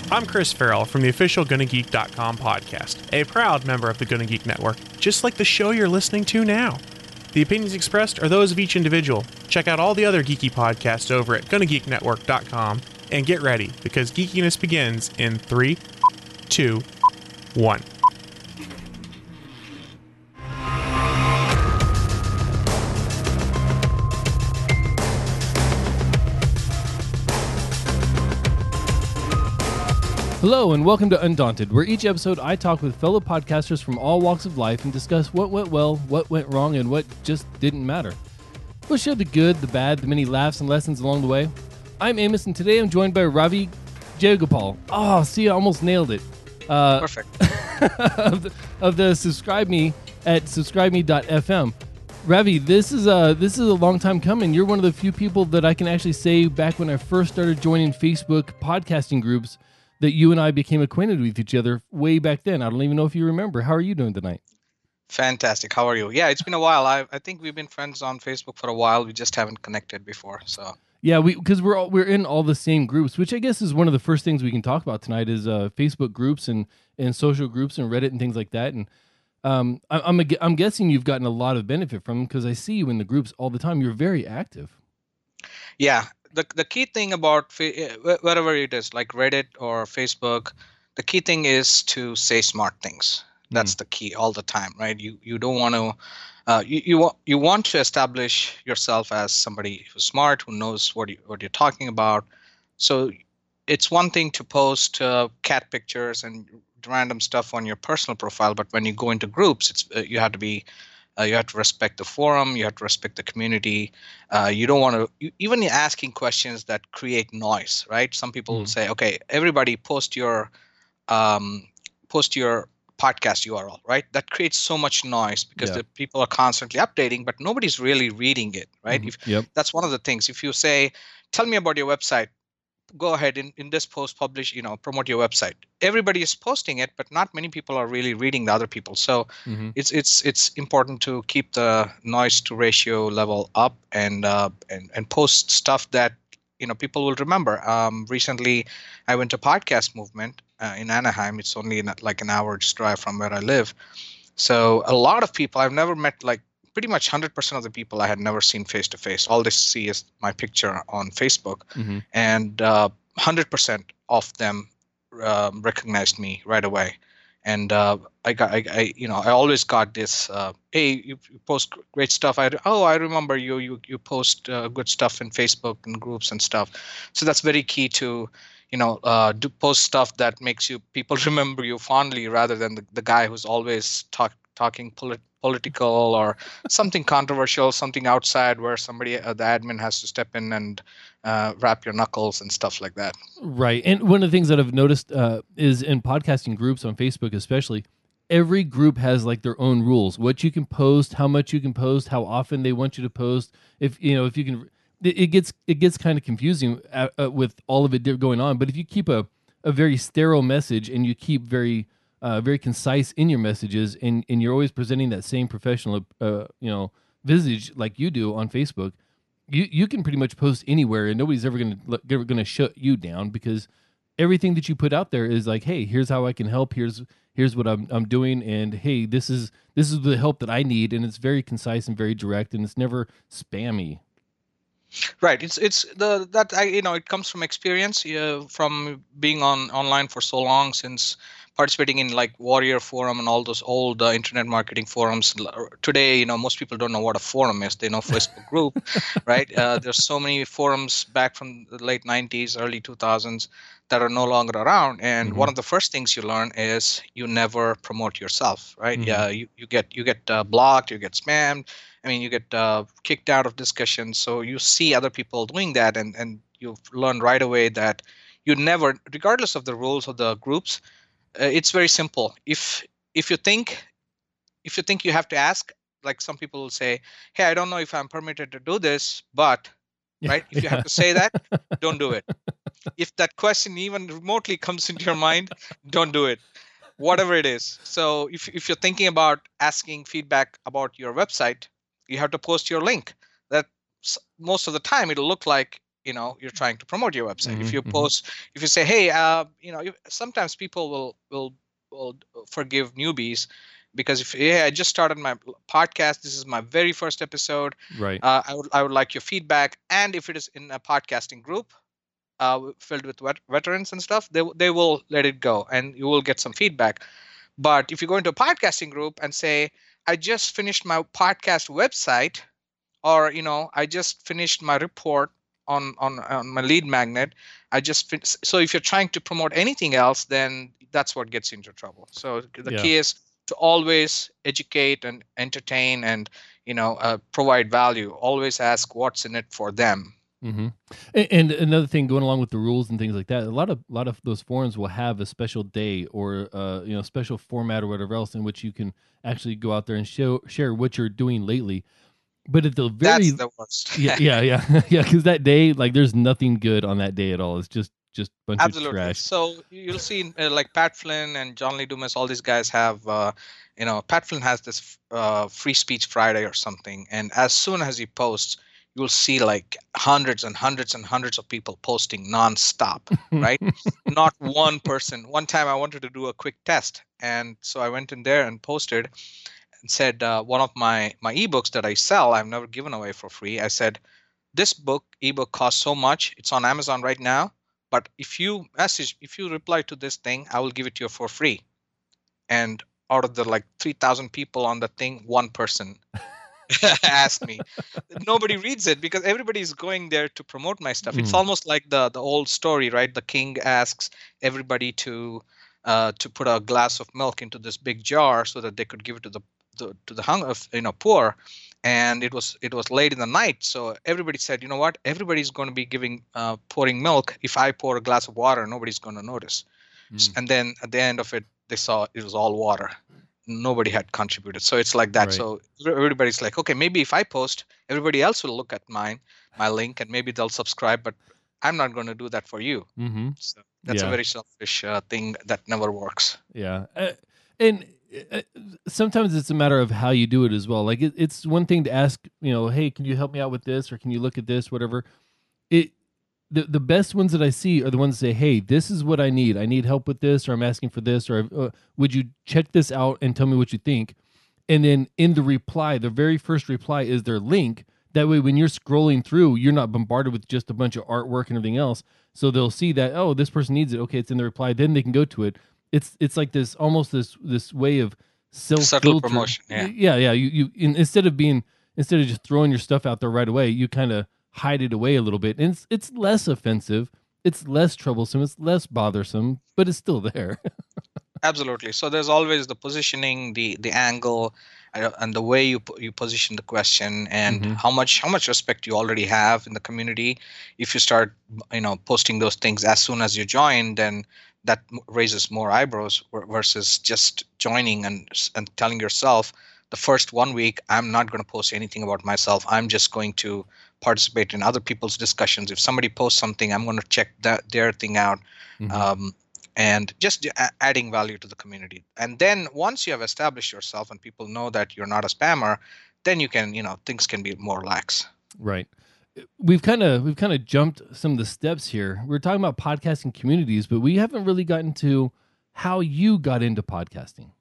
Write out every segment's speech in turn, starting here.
I'm Chris Farrell from the official GonnaGeek.com podcast, a proud member of the Gonna Geek Network, just like the show you're listening to now. The opinions expressed are those of each individual. Check out all the other geeky podcasts over at GonnaGeekNetwork.com and get ready, because geekiness begins in 3, 2, 1. Hello and welcome to Undaunted, where each episode I talk with fellow podcasters from all walks of life and discuss what went well, what went wrong, and what just didn't matter. We'll share the good, the bad, the many laughs and lessons along the way. I'm Amos, and today I'm joined by Ravi Jayagopal. Oh, see, I almost nailed it. Perfect. of the Subscribe Me at subscribeme.fm. Ravi, this is a long time coming. You're one of the few people that I can actually say back when I first started joining Facebook podcasting groups that you and I became acquainted with each other way back then. I don't even know if you remember. How are you doing tonight? Fantastic. How are you? Yeah, it's been a while. I think we've been friends on Facebook for a while. We just haven't connected before. So yeah, because we're in all the same groups, which I guess is one of the first things we can talk about tonight is Facebook groups and social groups and Reddit and things like that. And I'm guessing you've gotten a lot of benefit from them because I see you in the groups all the time. You're very active. Yeah. The key thing about wherever it is, like Reddit or Facebook, the key thing is to say smart things. That's the key all the time, right? You don't want to you want to establish yourself as somebody who's smart, who knows what you're talking about. So it's one thing to post cat pictures and random stuff on your personal profile, but when you go into groups, it's you have to be you have to respect the forum. You have to respect the community. You don't want to even asking questions that create noise, right? Some people will say, "Okay, everybody post your podcast URL," right? That creates so much noise because the people are constantly updating, but nobody's really reading it, right? That's one of the things. If you say, "Tell me about your website," go ahead in this post, publish, promote your website. Everybody is posting it, but not many people are really reading the other people. So it's important to keep the noise to ratio level up and post stuff that people will remember. Recently, I went to Podcast Movement in Anaheim. It's only like an hour's drive from where I live. So a lot of people I've never met, like pretty much 100% of the people I had never seen face to face. All they see is my picture on Facebook, and 100% of them recognized me right away. And I always got this. Hey, you post great stuff. I remember you post good stuff in Facebook and groups and stuff. So that's very key to do post stuff that makes people remember you fondly rather than the guy who's always talking political or something controversial, something outside where somebody, the admin has to step in and wrap your knuckles and stuff like that. Right. And one of the things that I've noticed is in podcasting groups on Facebook especially, every group has like their own rules. What you can post, how much you can post, how often they want you to post. If you can, it gets kind of confusing with all of it going on. But if you keep a very sterile message and you keep very concise in your messages, and you're always presenting that same professional, visage like you do on Facebook, you can pretty much post anywhere, and nobody's ever gonna shut you down because everything that you put out there is like, hey, here's how I can help. Here's what I'm doing, and hey, this is the help that I need, and it's very concise and very direct, and it's never spammy. Right. It comes from experience, from being online for so long, since participating in like Warrior Forum and all those old internet marketing forums. Today, most people don't know what a forum is. They know Facebook group, right? There's so many forums back from the late 90s, early 2000s that are no longer around. And one of the first things you learn is you never promote yourself, right? Yeah, you get blocked, you get spammed. I mean, you get kicked out of discussions. So you see other people doing that, and you learn right away that you never, regardless of the rules of the groups, it's very simple. If you think you have to ask, like some people will say, "Hey, I don't know if I'm permitted to do this," but right, if you have to say that, don't do it. If that question even remotely comes into your mind, don't do it. Whatever it is. So if you're thinking about asking feedback about your website, you have to post your link. That most of the time it'll look like you're trying to promote your website. If you post, if you say, hey, sometimes people will forgive newbies, because if I just started my podcast, this is my very first episode, right? I would like your feedback. And if it is in a podcasting group filled with veterans and stuff, they will let it go, and you will get some feedback. But if you go into a podcasting group and say, I just finished my podcast website, or I just finished my report on my lead magnet, so if you're trying to promote anything else, then that's what gets you into trouble. So the key is to always educate and entertain and provide value. Always ask what's in it for them. Mm-hmm. And another thing, going along with the rules and things like that, a lot of those forums will have a special day or special format or whatever else in which you can actually go out there and share what you're doing lately. But at the very that's the worst. yeah, because that day, like, there's nothing good on that day at all. It's just a bunch Absolutely. of trash. So you'll see like Pat Flynn and John Lee Dumas, all these guys have Pat Flynn has this Free Speech Friday or something, and as soon as he posts, you'll see like hundreds and hundreds and hundreds of people posting nonstop, right? Not one person. One time I wanted to do a quick test, and so I went in there and posted and said, one of my ebooks that I sell, I've never given away for free. I said, this ebook costs so much. It's on Amazon right now. But if you reply to this thing, I will give it to you for free. And out of the like 3,000 people on the thing, one person asked me. Nobody reads it because everybody's going there to promote my stuff. It's almost like the old story, right? The king asks everybody to put a glass of milk into this big jar so that they could give it to the poor. And it was late in the night, so everybody said, you know what? Everybody's going to be pouring milk. If I pour a glass of water, nobody's going to notice. And then at the end of it, they saw it was all water. Nobody had contributed. So it's like that. Right. So everybody's like, okay, maybe if I post, everybody else will look at my link, and maybe they'll subscribe, but I'm not going to do that for you. So that's a very selfish thing that never works. Yeah. And sometimes it's a matter of how you do it as well. Like it's one thing to ask, hey, can you help me out with this, or can you look at this, whatever. The best ones that I see are the ones that say, hey, this is what I need help with this, or I'm asking for this, or would you check this out and tell me what you think? And then in the reply, the very first reply is their link. That way, when you're scrolling through, you're not bombarded with just a bunch of artwork and everything else. So they'll see that, oh, this person needs it. Okay, it's in the reply. Then they can go to it. It's like this way of subtle promotion. Yeah. You instead of just throwing your stuff out there right away, you kind of hide it away a little bit, and it's less offensive, it's less troublesome, it's less bothersome, but it's still there. Absolutely. So there's always the positioning, the angle, and the way you position the question, and how much respect you already have in the community. If you start posting those things as soon as you join, then that raises more eyebrows versus just joining and telling yourself the first 1 week, I'm not going to post anything about myself. I'm just going to participate in other people's discussions. If somebody posts something, I'm going to check their thing out, and just adding value to the community. And then once you have established yourself and people know that you're not a spammer, then you can, things can be more lax. Right. We've kind of jumped some of the steps here. We're talking about podcasting communities, but we haven't really gotten to how you got into podcasting.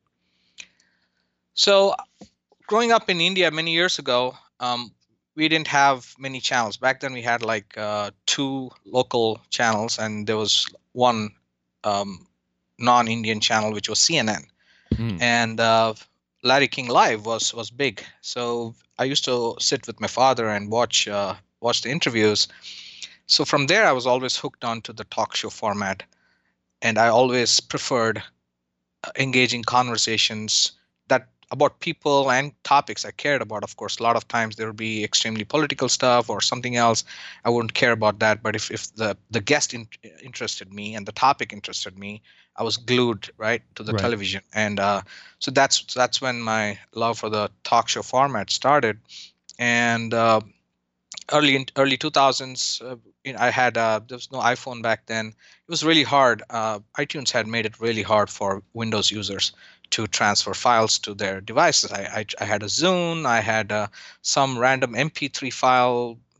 So growing up in India many years ago, we didn't have many channels. Back then we had like 2 local channels, and there was one non-Indian channel, which was CNN. And Larry King Live was big. So I used to sit with my father and watch the interviews. So from there, I was always hooked on to the talk show format. And I always preferred engaging conversations about people and topics I cared about. Of course, a lot of times there would be extremely political stuff or something else. I wouldn't care about that. But if the guest interested me and the topic interested me, I was glued right to the television. And so that's when my love for the talk show format started. And early 2000s, I had there was no iPhone back then. It was really hard. iTunes had made it really hard for Windows users to transfer files to their devices. I had a Zune. I had some random MP3 file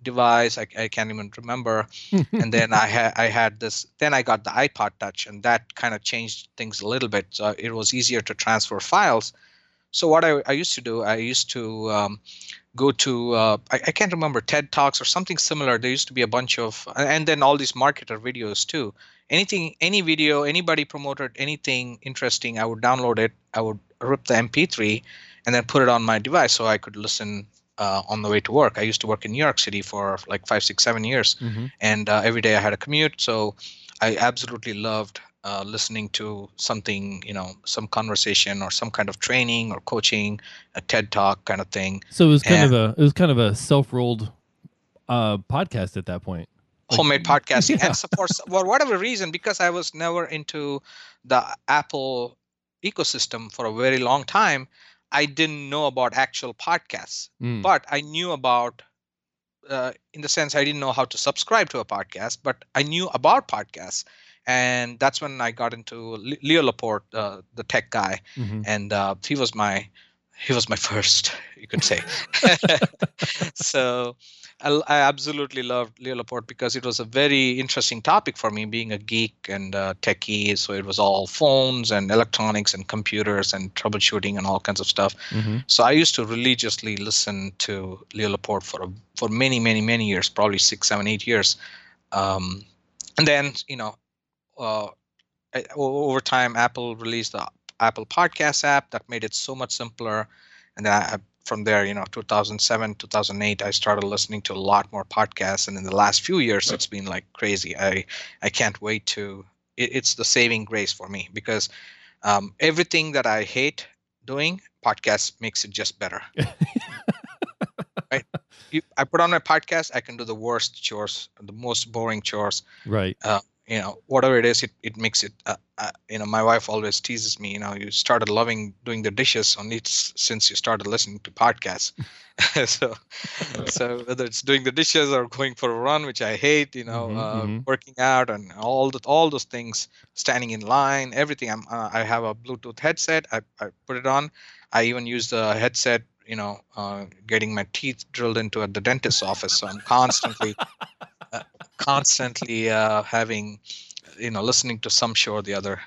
device. I can't even remember. And then I had this. Then I got the iPod Touch, and that kind of changed things a little bit. So it was easier to transfer files. So what I used to do, I used to go to I can't remember, TED Talks or something similar. There used to be a bunch of, and then all these marketer videos too. Any video, anybody promoted anything interesting, I would download it. I would rip the MP3 and then put it on my device so I could listen on the way to work. I used to work in New York City for like 5, 6, 7 years, and every day I had a commute. So I absolutely loved listening to something, some conversation or some kind of training or coaching, a TED Talk kind of thing. So it was kind of a self-rolled podcast at that point. Homemade podcasting. Yeah. And so for whatever reason, because I was never into the Apple ecosystem for a very long time, I didn't know about actual podcasts. But I knew about, in the sense, I didn't know how to subscribe to a podcast, but I knew about podcasts. And that's when I got into Leo Laporte, the tech guy, and he was my first, you could say. So I absolutely loved Leo Laporte because it was a very interesting topic for me, being a geek and techie. So it was all phones and electronics and computers and troubleshooting and all kinds of stuff. So I used to religiously listen to Leo Laporte for many, many, many years, probably 6, 7, 8 years. And then, over time, Apple released the Apple Podcast app that made it so much simpler. And then from there, 2007, 2008, I started listening to a lot more podcasts. And in the last few years, it's been like crazy. I can't wait to. It's the saving grace for me because everything that I hate doing, podcast makes it just better. Right? I put on my podcast, I can do the worst chores, the most boring chores. Right. Whatever it is, it makes it. My wife always teases me. You started loving doing the dishes only since you started listening to podcasts. so whether it's doing the dishes or going for a run, which I hate, working out and all those things, standing in line, everything. I have a Bluetooth headset. I put it on. I even use the headset. Getting my teeth drilled into at the dentist's office. So I'm constantly having, listening to some show or the other.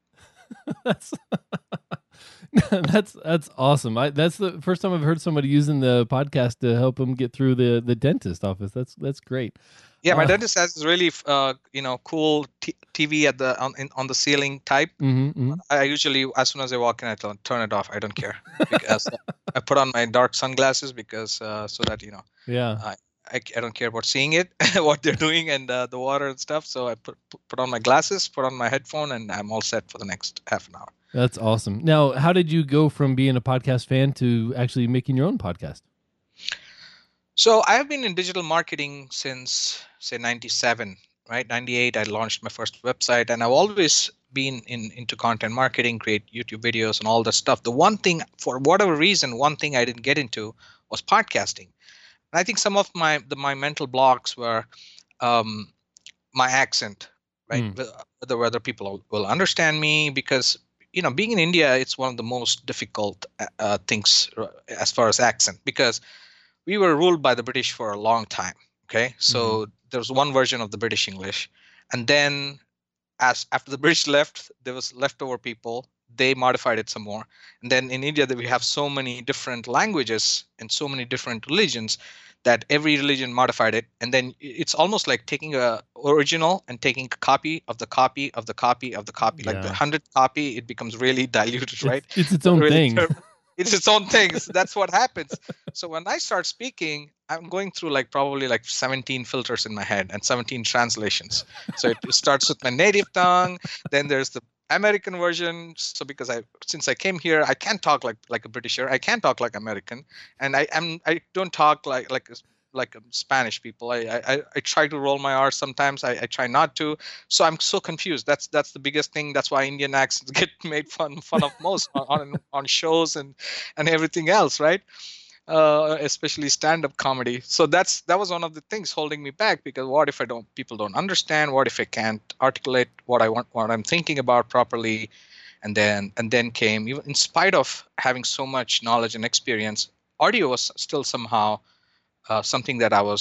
That's awesome. That's the first time I've heard somebody using the podcast to help them get through the dentist office. That's great. Yeah, my dentist has this really cool TV on the ceiling type. I usually, as soon as I walk in, I turn it off. I don't care because I put on my dark sunglasses because so that Yeah. I don't care about seeing it, what they're doing, and the water and stuff. So I put on my glasses, put on my headphone, and I'm all set for the next half an hour. That's awesome. Now, how did you go from being a podcast fan to actually making your own podcast? So I have been in digital marketing since, say, 97, right? 98, I launched my first website, and I've always been into content marketing, create YouTube videos and all that stuff. The one thing, for whatever reason, I didn't get into was podcasting. And I think some of my mental blocks were my accent, right? Whether people will understand me, because being in India, it's one of the most difficult things as far as accent, because we were ruled by the British for a long time. Okay, so there was one version of the British English, and then after the British left, there was leftover people. They modified it some more, and then in India, we have so many different languages and so many different religions that every religion modified it, and then it's almost like taking a original and taking a copy of the copy of the copy of the copy. Like the 100th copy, it becomes really diluted, right? It's its own thing. It's its own thing. So that's what happens. So when I start speaking, I'm going through probably 17 filters in my head and 17 translations. So it starts with my native tongue. Then there's the American version. So because since I came here, I can't talk like a Britisher. I can't talk like American, and I don't talk like Spanish people. I try to roll my R's sometimes. I try not to. So I'm so confused. That's the biggest thing. That's why Indian accents get made fun of most on shows and everything else, right? Especially stand-up comedy. So that was one of the things holding me back, because what if people don't understand? What if I can't articulate what I want, what I'm thinking about properly? And then came, even in spite of having so much knowledge and experience, audio was still somehow something that I was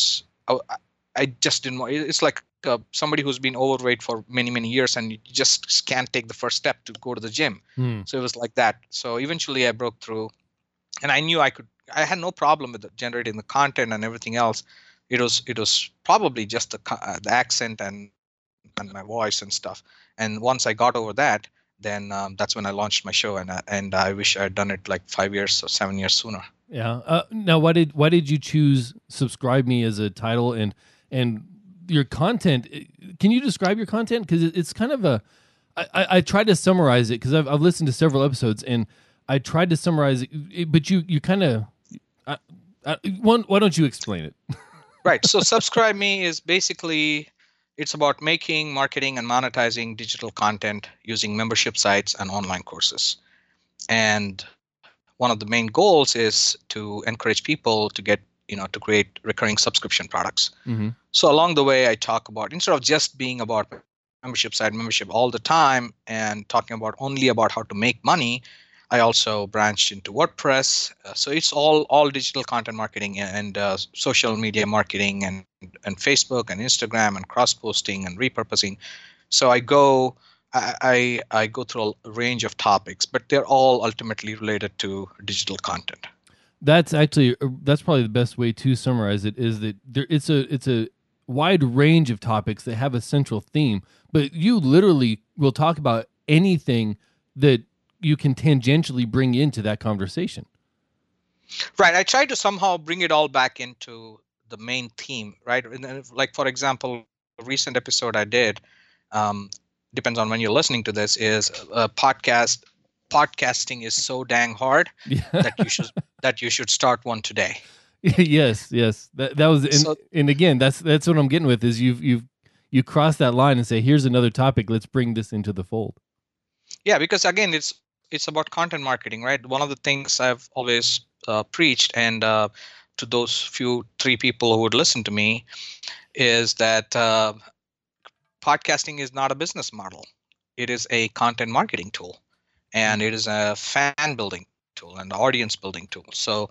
I just didn't want. It's like somebody who's been overweight for many years, and you just can't take the first step to go to the gym. So it was like that. So eventually, I broke through, and I knew I could. I had no problem with generating the content and everything else. It was probably just the accent and my voice and stuff. And once I got over that, then that's when I launched my show, and I wish I had done it like 5 years or 7 years sooner. Yeah. Now, why did you choose Subscribe Me as a title and your content? Can you describe your content? Because it's kind of I tried to summarize it because I've listened to several episodes and I tried to summarize it, but you kind of why don't you explain it? Right. So Subscribe Me is basically, it's about making, marketing, and monetizing digital content using membership sites and online courses. And one of the main goals is to encourage people to get, to create recurring subscription products. Mm-hmm. So along the way, I talk about, instead of just being about membership site membership all the time and talking about only about how to make money, I also branched into WordPress. So it's all digital content marketing and social media marketing and Facebook and Instagram and cross posting and repurposing. So I go through a range of topics, but they're all ultimately related to digital content. That's probably the best way to summarize it, is that it's a wide range of topics that have a central theme, but you literally will talk about anything that you can tangentially bring into that conversation. Right. I try to somehow bring it all back into the main theme, right? Like, for example, a recent episode I did, depends on when you're listening to this, is a podcast. Podcasting is so dang hard that you should start one today. Yes. That was, and again, that's what I'm getting with, is you cross that line and say, here's another topic. Let's bring this into the fold. Yeah, because again, it's about content marketing, right? One of the things I've always preached, and to those 3 people who would listen to me, is that podcasting is not a business model. It is a content marketing tool, and it is a fan building tool and audience building tool. So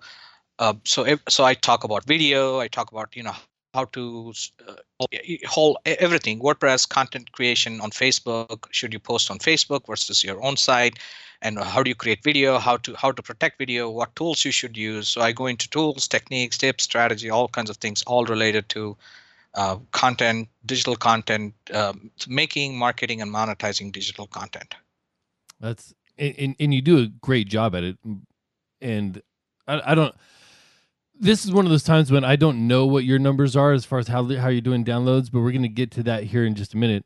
I talk about video. I talk about how to everything. WordPress, content creation on Facebook. Should you post on Facebook versus your own site? And how do you create video? How to protect video? What tools you should use? So I go into tools, techniques, tips, strategy, all kinds of things, all related to content, digital content, making, marketing, and monetizing digital content. That's and you do a great job at it. And I don't. This is one of those times when I don't know what your numbers are as far as how you're doing downloads, but we're going to get to that here in just a minute.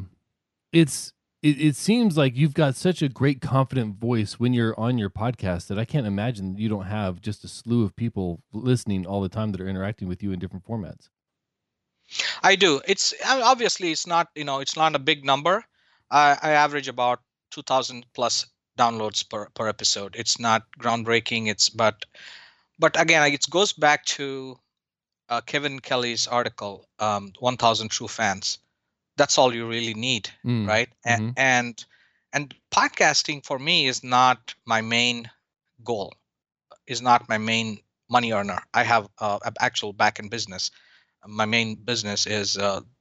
It seems like you've got such a great, confident voice when you're on your podcast that I can't imagine you don't have just a slew of people listening all the time that are interacting with you in different formats. I do. It's obviously it's not a big number. I average about 2,000 plus downloads per episode. It's not groundbreaking. But again, it goes back to Kevin Kelly's article, 1,000 True Fans. That's all you really need, right? Mm-hmm. And podcasting for me is not my main goal, is not my main money earner. I have an actual back-end business. My main business is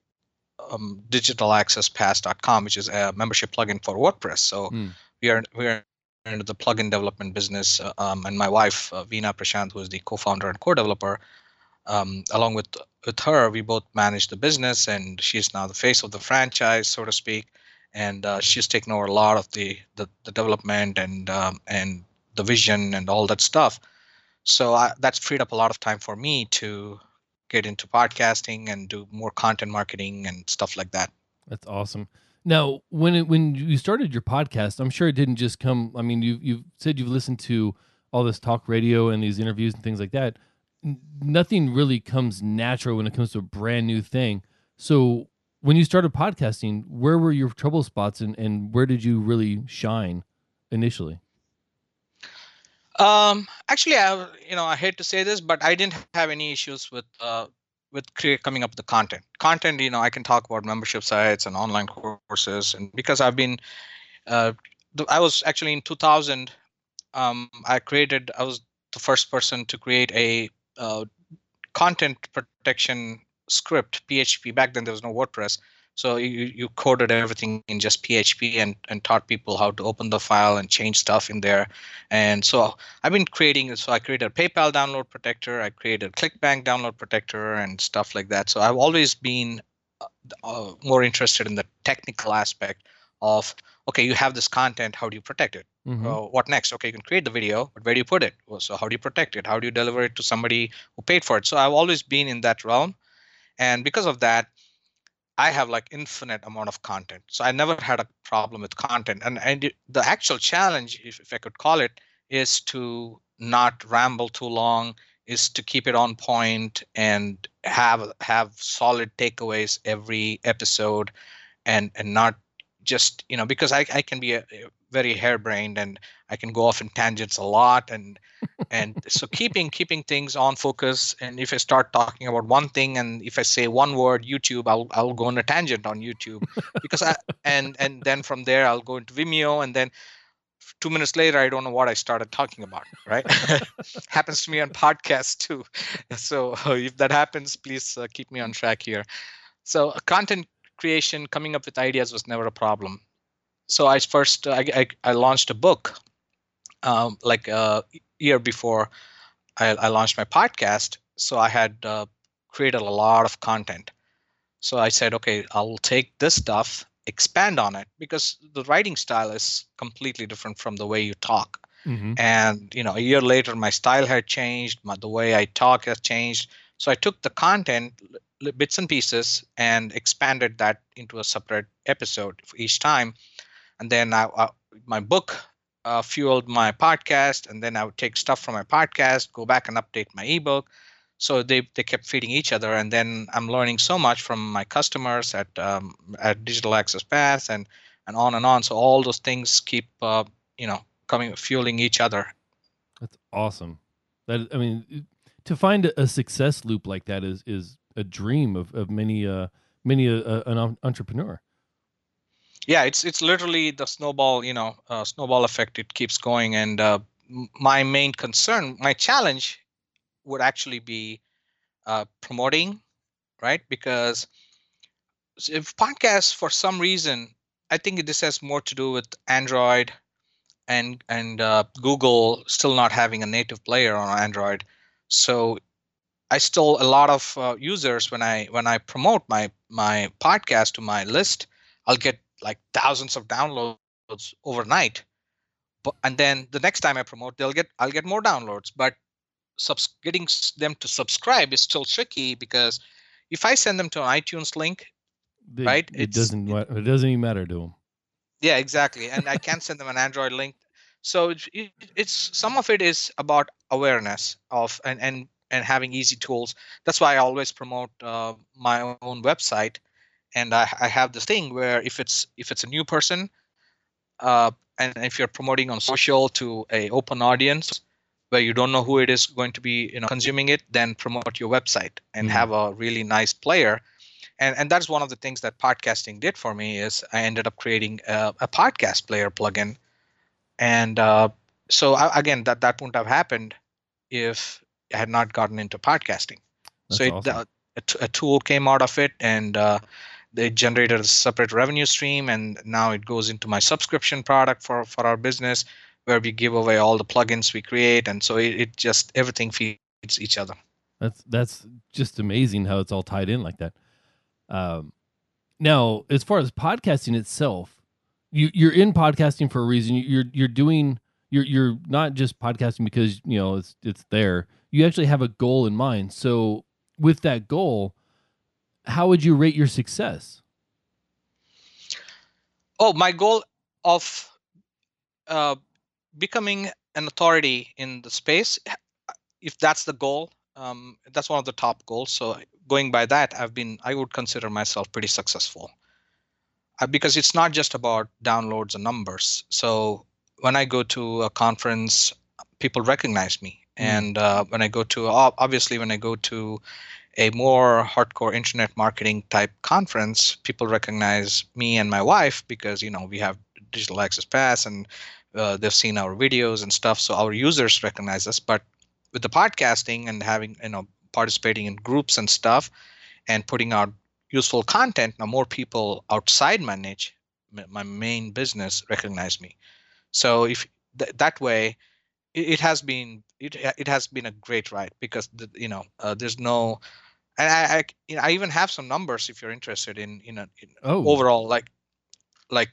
digitalaccesspass.com, which is a membership plugin for WordPress. So we're into the plugin development business, and my wife Veena Prashant, who is the co-founder and co-developer, along with her, we both manage the business, and she's now the face of the franchise, so to speak. And she's taken over a lot of the development and the vision and all that stuff. So that's freed up a lot of time for me to get into podcasting and do more content marketing and stuff like that. That's awesome. Now, when you started your podcast, I'm sure it didn't just come. I mean, you've said you've listened to all this talk radio and these interviews and things like that. Nothing really comes natural when it comes to a brand new thing. So when you started podcasting, where were your trouble spots and where did you really shine initially? Actually, I hate to say this, but I didn't have any issues with coming up with the content. I can talk about membership sites and online courses, and because I've been, I was actually in 2000. I was the first person to create a content protection script, PHP. Back then there was no WordPress. So you coded everything in just PHP and taught people how to open the file and change stuff in there. And so I've been creating, so I created a PayPal download protector, I created ClickBank download protector and stuff like that. So I've always been more interested in the technical aspect of, okay, you have this content, how do you protect it? What next? Okay, you can create the video, but where do you put it? Well, so how do you protect it? How do you deliver it to somebody who paid for it? So I've always been in that realm. And because of that, I have like infinite amount of content. So I never had a problem with content. And the actual challenge, if I could call it, is to not ramble too long, is to keep it on point and have solid takeaways every episode, and not just, because I can be a very harebrained and I can go off in tangents a lot, and so keeping things on focus. And if I start talking about one thing, and if I say one word YouTube, I'll go on a tangent on YouTube, because and then from there I'll go into Vimeo, and then 2 minutes later I don't know what I started talking about, right? Happens to me on podcasts too. So if that happens, please keep me on track here. So content creation, coming up with ideas was never a problem. So I first I launched a book like a year before I launched my podcast. So I had created a lot of content. So I said, okay, I'll take this stuff, expand on it, because the writing style is completely different from the way you talk. And a year later, my style had changed, the way I talk has changed. So I took the content, bits and pieces, and expanded that into a separate episode for each time. And then my book fueled my podcast, and then I would take stuff from my podcast, go back and update my ebook. So they kept feeding each other, and then I'm learning so much from my customers at Digital Access Pass, and on and on. So all those things keep fueling each other. That's awesome. To find a success loop like that is a dream of many an entrepreneur. Yeah, it's literally the snowball effect. It keeps going. And my main concern, my challenge would actually be promoting, right? Because if podcasts, for some reason, I think this has more to do with Android and Google still not having a native player on Android. So a lot of users, when I promote my podcast to my list, I'll get like thousands of downloads overnight. And then the next time I promote, I'll get more downloads. But getting them to subscribe is still tricky, because if I send them to an iTunes link, right, it doesn't even matter to them. Yeah, exactly. And I can't send them an Android link. So it's some of it is about awareness of and having easy tools. That's why I always promote my own website. And I have this thing where if it's a new person, and if you're promoting on social to a open audience where you don't know who it is going to be consuming it, then promote your website and have a really nice player. And that's one of the things that podcasting did for me, is I ended up creating a podcast player plugin. And so again, that wouldn't have happened if I had not gotten into podcasting. That's awesome. A tool came out of it, and they generated a separate revenue stream, and now it goes into my subscription product for our business, where we give away all the plugins we create. And so it just, everything feeds each other. That's just amazing how it's all tied in like that. Now, as far as podcasting itself, you're in podcasting for a reason. You're not just podcasting because it's there. You actually have a goal in mind. So with that goal, how would you rate your success? Oh, my goal of becoming an authority in the space, if that's the goal, that's one of the top goals. So going by that, I would consider myself pretty successful, because it's not just about downloads and numbers. So when I go to a conference, people recognize me. And when I go to a more hardcore internet marketing type conference, people recognize me and my wife, because we have Digital Access Pass, and they've seen our videos and stuff. So our users recognize us. But with the podcasting and having participating in groups and stuff, and putting out useful content, now more people outside my niche, my main business, recognize me. So if that way, it has been it has been a great ride, because there's no, and I even have some numbers if you're interested in overall, like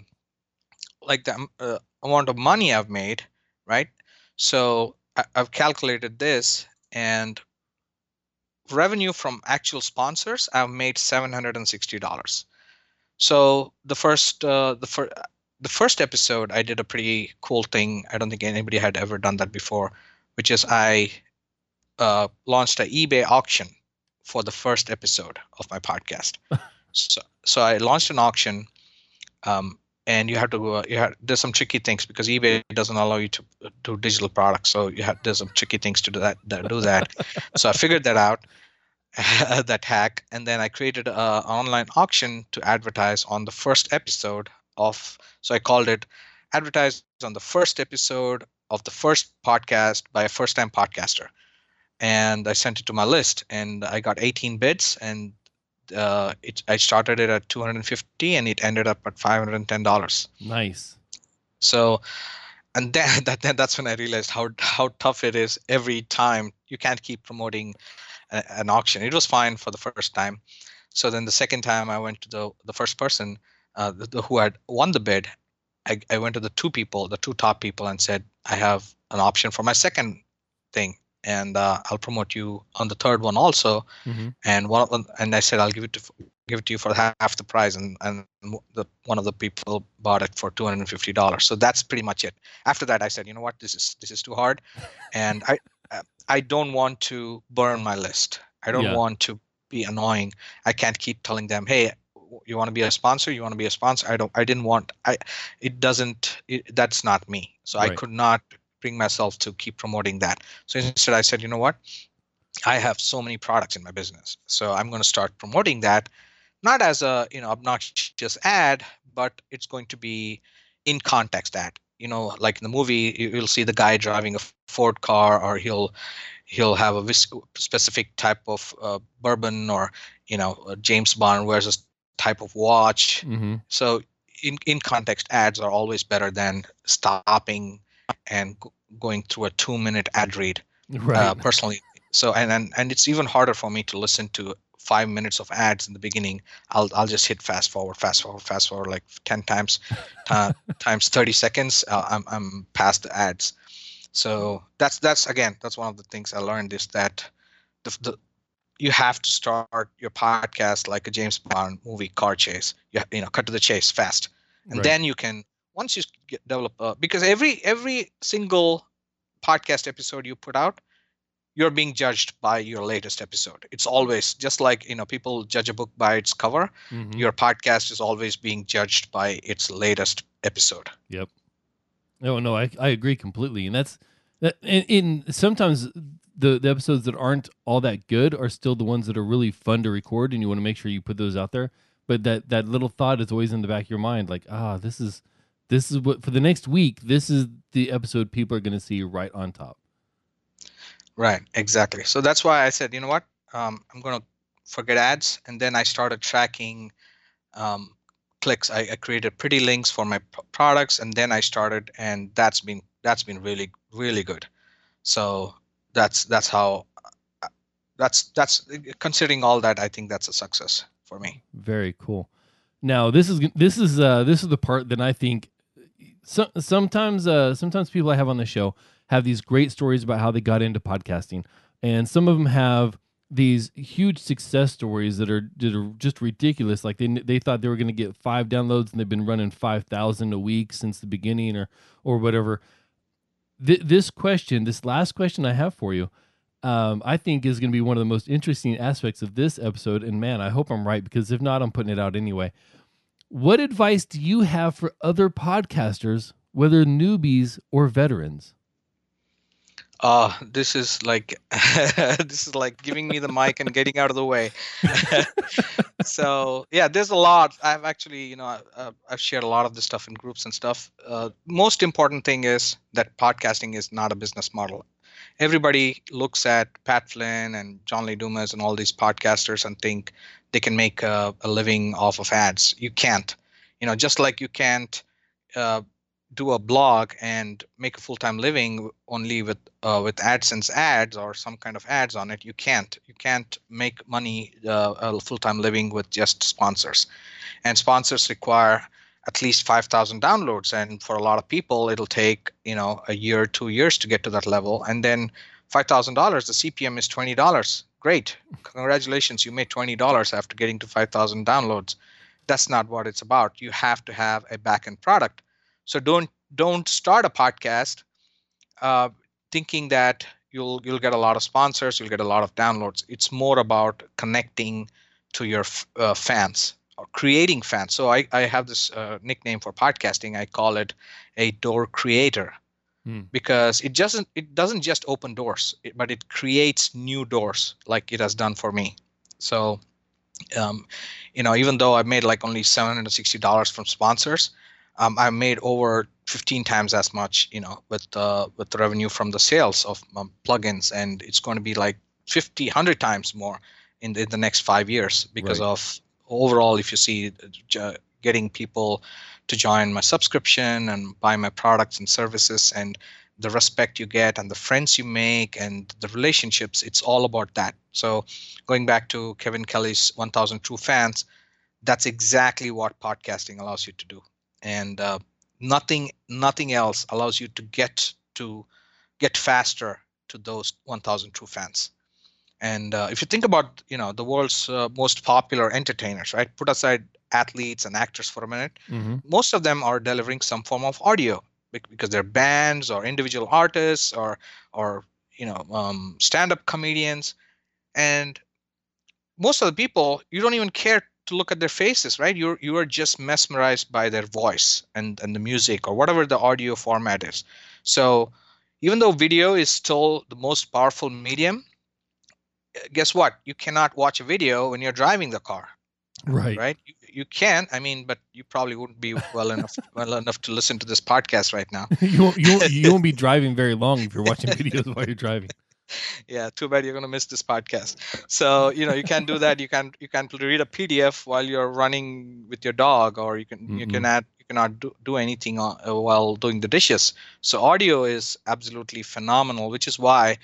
the amount of money I've made, right? So I've calculated this, and revenue from actual sponsors, I've made $760. So the first episode, I did a pretty cool thing. I don't think anybody had ever done that before, which is I launched an eBay auction for the first episode of my podcast. So I launched an auction, and you have to go. There's some tricky things because eBay doesn't allow you to do digital products. So there's some tricky things to do that. So I figured that out, that hack, and then I created an online auction to advertise on the first episode of. So I called it "Advertise on the first episode of the first podcast by a first-time podcaster," and I sent it to my list, and I got 18 bids, and I started it at $250, and it ended up at $510. Nice. So, and then that's when I realized how tough it is every time. You can't keep promoting an auction. It was fine for the first time. So then the second time I went to the first person who had won the bid. I went to the two top people, and said, I have an option for my second thing, and I'll promote you on the third one also. Mm-hmm. And I said, I'll give it to you for half the price, and one of the people bought it for $250. So that's pretty much it. After that, I said, you know what, this is too hard, and I don't want to burn my list. I don't want to be annoying. I can't keep telling them, hey, you want to be a sponsor? You want to be a sponsor? That's not me. So right. I could not bring myself to keep promoting that. So instead I said, you know what? I have so many products in my business. So I'm going to start promoting that, not as a, obnoxious ad, but it's going to be in context ad. Like in the movie, you'll see the guy driving a Ford car, or he'll have a specific type of bourbon, or James Bond wears a type of watch. Mm-hmm. So in context ads are always better than stopping and going through a 2-minute ad read. Right. Personally. So and it's even harder for me to listen to 5 minutes of ads in the beginning. I'll just hit fast forward like 10 times times 30 seconds. I'm past the ads. So that's one of the things I learned, is that you have to start your podcast like a James Bond movie car chase. You cut to the chase fast, and right. Then you can, once you develop because every single podcast episode you put out, you're being judged by your latest episode. It's always just like people judge a book by its cover. Mm-hmm. Your podcast is always being judged by its latest episode. Yep. No, I agree completely, and that's in sometimes. The episodes that aren't all that good are still the ones that are really fun to record, and you want to make sure you put those out there. But that little thought is always in the back of your mind, like, this is what for the next week. This is the episode people are going to see right on top. Right, exactly. So that's why I said, you know what, I'm going to forget ads, and then I started tracking clicks. I created pretty links for my products, and then I started, and that's been really, really good. So that's considering all that, I think that's a success for me. Very cool. Now this is the part that I think sometimes people I have on the show have these great stories about how they got into podcasting, and some of them have these huge success stories that are just ridiculous. Like they thought they were going to get 5 downloads, and they've been running 5,000 a week since the beginning, or whatever. This last question I have for you, I think is going to be one of the most interesting aspects of this episode. And man, I hope I'm right, because if not, I'm putting it out anyway. What advice do you have for other podcasters, whether newbies or veterans? This is like giving me the mic and getting out of the way. So yeah, there's a lot. I've actually, I've shared a lot of this stuff in groups and stuff. Most important thing is that podcasting is not a business model. everybody looks at Pat Flynn and John Lee Dumas and all these podcasters and think they can make a living off of ads. You can't. Just like you can't do a blog and make a full-time living only with AdSense ads or some kind of ads on it. You can't make money a full-time living with just sponsors, and sponsors require at least 5,000 downloads, and for a lot of people it'll take a year, 2 years to get to that level. And then $5,000, the CPM is $20. Great, congratulations, you made $20 after getting to 5,000 downloads. That's not what it's about. You have to have a back-end product. So don't start a podcast thinking that you'll get a lot of sponsors, you'll get a lot of downloads. It's more about connecting to your fans or creating fans. So I have this nickname for podcasting. I call it a door creator, because it doesn't just open doors, but it creates new doors, like it has done for me. So even though I made like only $760 from sponsors, I made over 15 times as much, with the revenue from the sales of plugins, and it's going to be like 50, 100 times more in the next 5 years because of overall, if you see getting people to join my subscription and buy my products and services, and the respect you get and the friends you make and the relationships, it's all about that. So going back to Kevin Kelly's 1,000 True Fans, that's exactly what podcasting allows you to do. And nothing else allows you to get faster to those 1,000 true fans. And if you think about the world's most popular entertainers, right? Put aside athletes and actors for a minute. Mm-hmm. Most of them are delivering some form of audio because they're bands or individual artists or stand-up comedians. And most of the people, you don't even care to look at their faces, right? You are just mesmerized by their voice and the music or whatever the audio format is. So even though video is still the most powerful medium, guess what? You cannot watch a video when you're driving the car. Right? You can, but you probably wouldn't be well enough to listen to this podcast right now. you won't be driving very long if you're watching videos while you're driving. Yeah, too bad you're going to miss this podcast. So you can't do that. You can't read a PDF while you're running with your dog, or you cannot do anything while doing the dishes. So audio is absolutely phenomenal, which is why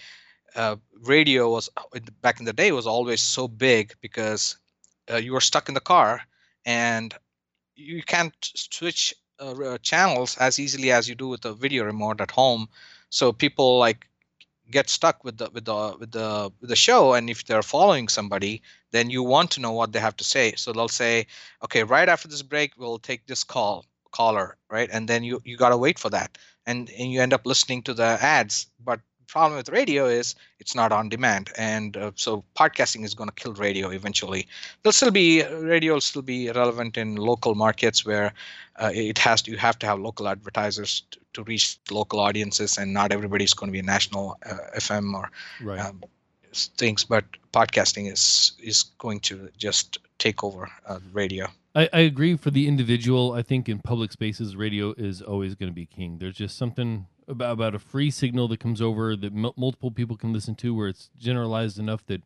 radio was back in the day was always so big, because you were stuck in the car and you can't switch channels as easily as you do with a video remote at home. So people get stuck with the show, and if they're following somebody, then you want to know what they have to say. So they'll say, okay, right after this break we'll take this caller, right? And then you got to wait for that, and you end up listening to the ads. But the problem with radio is it's not on demand, and so podcasting is going to kill radio eventually. Radio will still be relevant in local markets where you have to have local advertisers to reach local audiences, and not everybody's going to be a national FM or things. But podcasting is going to just take over radio. I agree. For the individual, I think in public spaces, radio is always going to be king. There's just something about a free signal that comes over that multiple people can listen to, where it's generalized enough that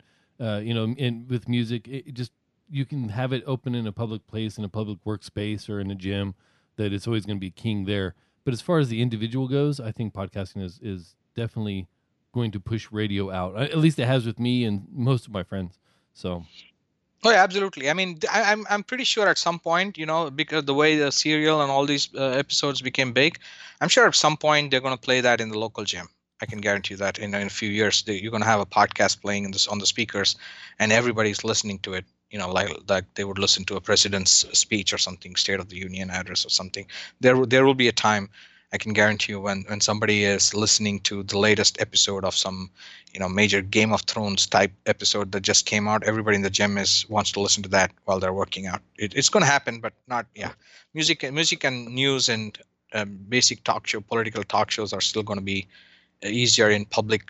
and with music, you can have it open in a public place, in a public workspace, or in a gym, that it's always going to be king there. But as far as the individual goes, I think podcasting is definitely going to push radio out. At least it has with me and most of my friends. So. Oh, yeah, absolutely. I'm pretty sure at some point, because the way the Serial and all these episodes became big, I'm sure at some point they're going to play that in the local gym. I can guarantee you that in a few years, you're going to have a podcast playing on the speakers, and everybody's listening to it. Like they would listen to a president's speech or something, State of the Union address or something. There will be a time, I can guarantee you, when somebody is listening to the latest episode of some, major Game of Thrones type episode that just came out. Everybody in the gym wants to listen to that while they're working out. It's going to happen, but not. Yeah, music and news and basic political talk shows are still going to be easier in public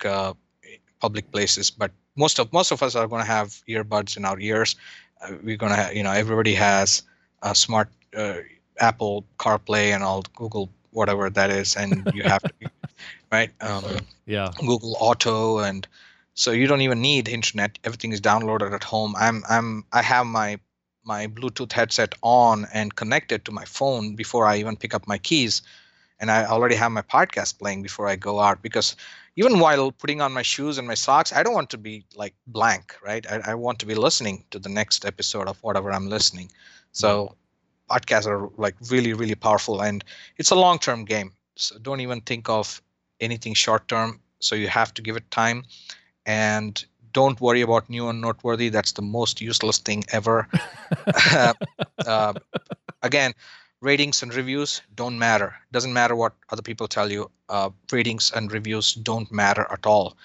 places. But most of us are going to have earbuds in our ears. We're going to have, everybody has a smart Apple CarPlay and all Google whatever that is, and you have to right? Yeah. Google Auto, and so you don't even need internet. Everything is downloaded at home. I have my Bluetooth headset on and connected to my phone before I even pick up my keys, and I already have my podcast playing before I go out, because even while putting on my shoes and my socks, I don't want to be like blank, right? I want to be listening to the next episode of whatever I'm listening. So podcasts are like really, really powerful, and it's a long-term game. So don't even think of anything short-term. So you have to give it time, and don't worry about new and noteworthy. That's the most useless thing ever. uh, Again, ratings and reviews don't matter. Doesn't matter what other people tell you. Ratings and reviews don't matter at all.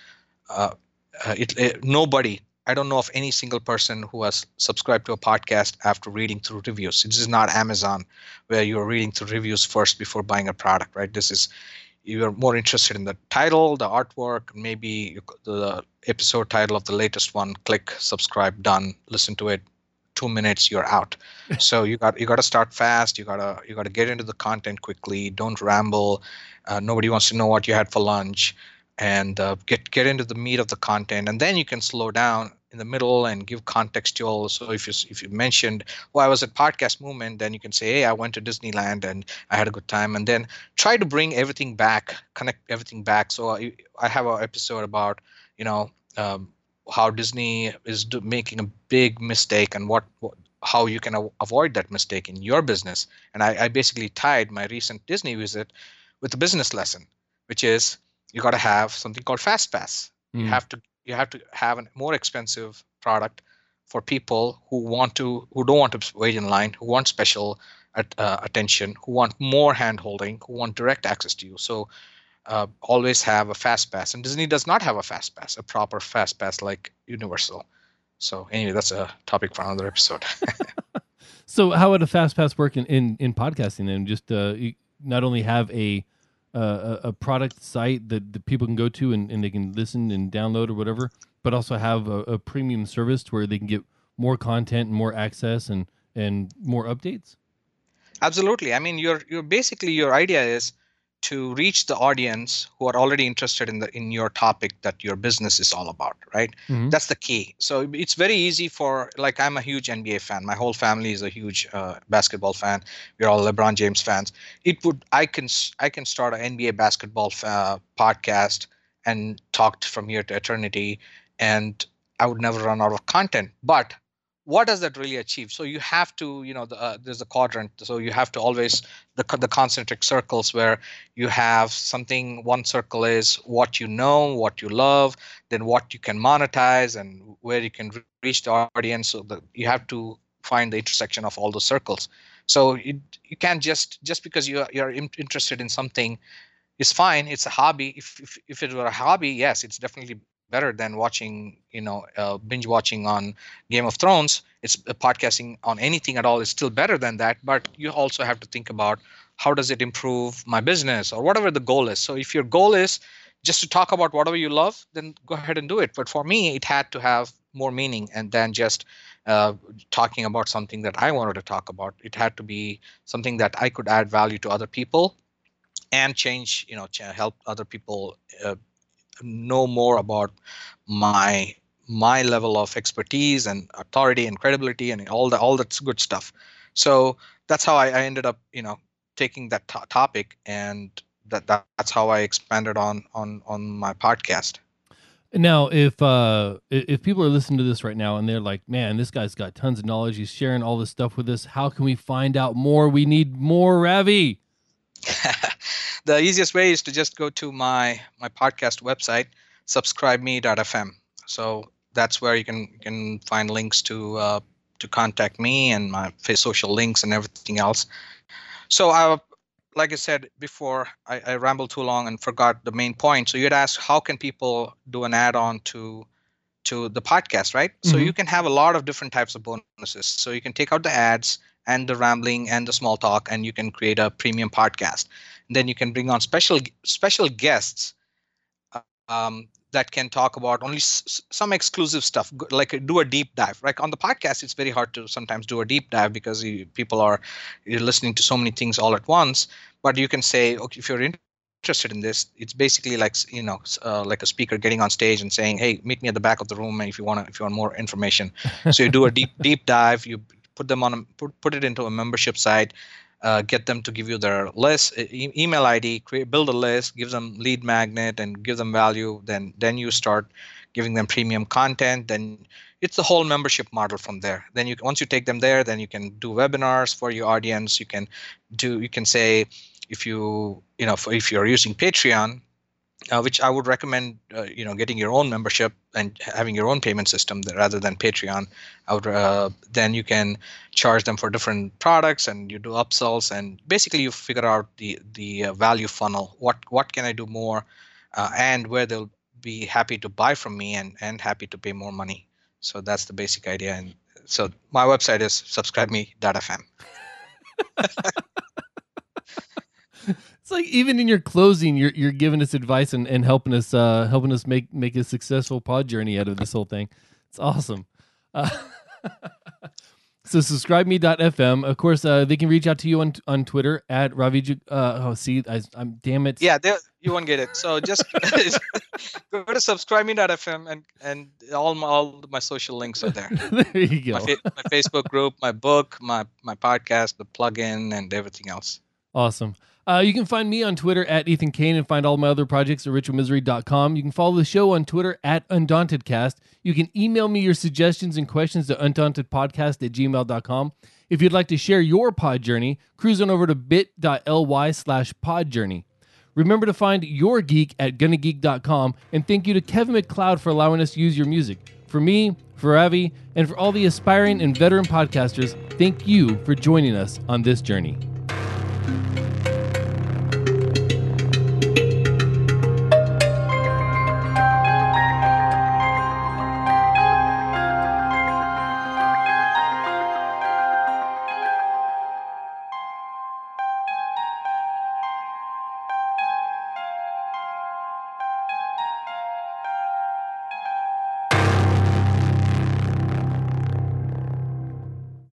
Nobody, I don't know of any single person who has subscribed to a podcast after reading through reviews. This is not Amazon, where you're reading through reviews first before buying a product, right? This is, you're more interested in the title, the artwork, maybe the episode title of the latest one. Click subscribe, done, listen to it. 2 minutes, you're out. So you got to start fast. You got to get into the content quickly. Don't ramble. Nobody wants to know what you had for lunch, and get into the meat of the content, and then you can slow down in the middle and give contextual. So if you mentioned, I was at Podcast Movement, then you can say, hey, I went to Disneyland and I had a good time, and then try to bring everything back, connect everything back. So I have an episode about how Disney is making a big mistake, and how you can avoid that mistake in your business. And I basically tied my recent Disney visit with a business lesson, which is you got to have something called FastPass. You have to have a more expensive product for people who don't want to wait in line, who want special attention, who want more hand-holding, who want direct access to you. So always have a FastPass, and Disney does not have a FastPass, a proper FastPass like Universal. So anyway, that's a topic for another episode. So how would a FastPass work in podcasting then? Just not only have a product site that the people can go to and they can listen and download or whatever, but also have a premium service to where they can get more content and more access and more updates? Absolutely. I mean, you're basically, your idea is to reach the audience who are already interested in your topic that your business is all about, right? Mm-hmm. That's the key. So it's very easy for, like, I'm a huge NBA fan. My whole family is a huge basketball fan. We're all LeBron James fans. I can start an NBA basketball podcast and talk from here to eternity, and I would never run out of content. But what does that really achieve? So you have to, there's a quadrant. So you have to always, the concentric circles, where you have something. One circle is what you know, what you love, then what you can monetize, and where you can reach the audience. So that you have to find the intersection of all those circles. So you can't just because you're interested in something is fine. It's a hobby. If it were a hobby, yes, it's definitely better than watching, binge watching on Game of Thrones. It's podcasting on anything at all is still better than that. But you also have to think about, how does it improve my business, or whatever the goal is. So if your goal is just to talk about whatever you love, then go ahead and do it. But for me, it had to have more meaning and than just talking about something that I wanted to talk about. It had to be something that I could add value to other people and change, help other people know more about my level of expertise and authority and credibility and all that good stuff. So that's how I ended up, taking that topic, and that's how I expanded on my podcast. Now, if people are listening to this right now and they're like, man, this guy's got tons of knowledge, he's sharing all this stuff with us, how can we find out more? We need more, Ravi. The easiest way is to just go to my podcast website, subscribeme.fm. So that's where you can find links to contact me, and my social links and everything else. So like I said before, I rambled too long and forgot the main point. So you had asked, how can people do an add-on to the podcast, right? Mm-hmm. So you can have a lot of different types of bonuses. So you can take out the ads and the rambling and the small talk, and you can create a premium podcast. And then you can bring on special guests that can talk about only some exclusive stuff, like do a deep dive. Like on the podcast, it's very hard to sometimes do a deep dive because you're listening to so many things all at once. But you can say, okay, if you're interested in this, it's basically like like a speaker getting on stage and saying, "Hey, meet me at the back of the room, and if you want more information." So you do a deep dive. You put them on put it into a membership site. Get them to give you their list, email ID, build a list, give them lead magnet, and give them value. Then you start giving them premium content. Then it's the whole membership model from there. Then once you take them there, then you can do webinars for your audience. You can say, if you're using Patreon, which I would recommend, getting your own membership and having your own payment system rather than Patreon. Then you can charge them for different products, and you do upsells, and basically you figure out the value funnel. What can I do more, and where they'll be happy to buy from me and happy to pay more money. So that's the basic idea. And so my website is subscribeme.fm. It's like even in your closing, you're giving us advice and helping us make a successful pod journey out of this whole thing. It's awesome. So subscribeme.fm. Of course, they can reach out to you on Twitter at Ravi. I'm damn it. Yeah, you won't get it. So just go to subscribeme.fm and all my social links are there. There you go. My Facebook group, my book, my podcast, the plugin, and everything else. Awesome. You can find me on Twitter at Ethan Kane and find all my other projects at ritualmisery.com. You can follow the show on Twitter at UndauntedCast. You can email me your suggestions and questions to undauntedpodcast@gmail.com. If you'd like to share your pod journey, cruise on over to bit.ly/podjourney. Remember to find your geek at gonnageek.com, and thank you to Kevin MacLeod for allowing us to use your music. For me, for Ravi, and for all the aspiring and veteran podcasters, thank you for joining us on this journey.